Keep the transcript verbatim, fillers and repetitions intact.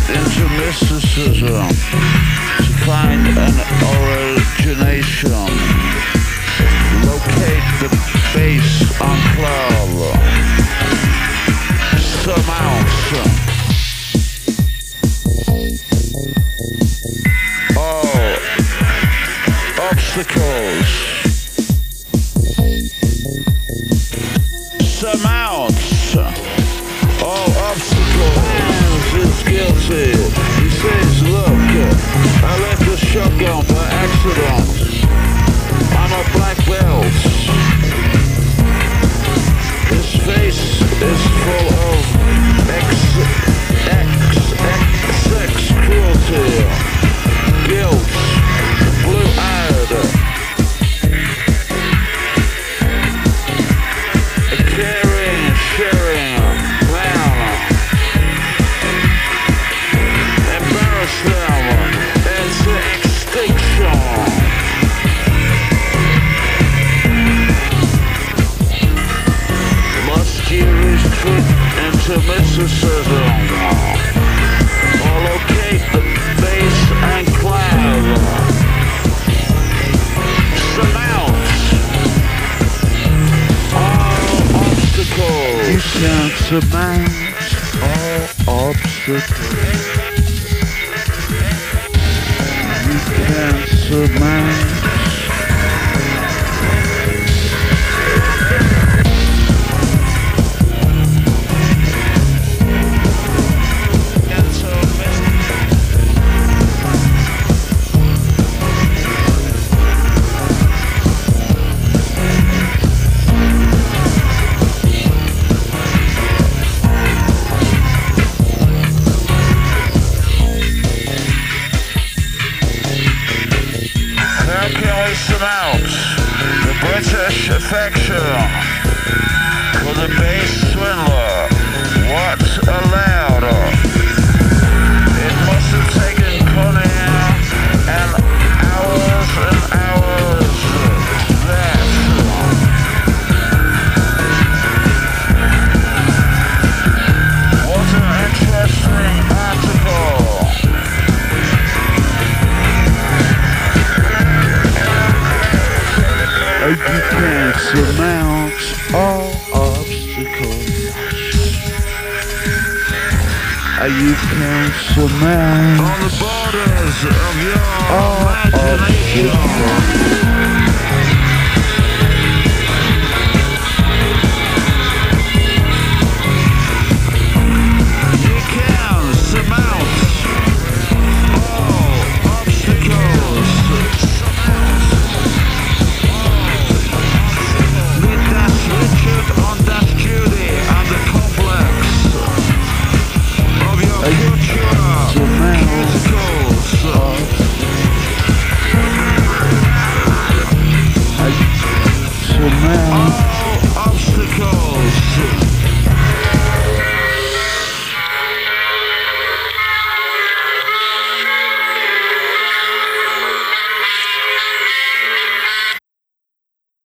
into mysticism to find an origination. Locate the base enclave. Surmount all obstacles. Surmounts all obstacles. Is guilty. He says, look, I left the shotgun by accident. I'm a black belt. His face is full of X, X, X, sex, cruelty, guilt, blue-eyed, caring, sharing, clown, embarrass them into extinction. Into mysticism, or locate the base enclave. Surmount all obstacles. You can surmount all obstacles. You can surmount. Surmount the British affection for the base swindler. What allowed? It must have taken cunning and hours and hours. That what an interesting article. You can surmount all obstacles. You can surmount on the borders of your all imagination. obstacles.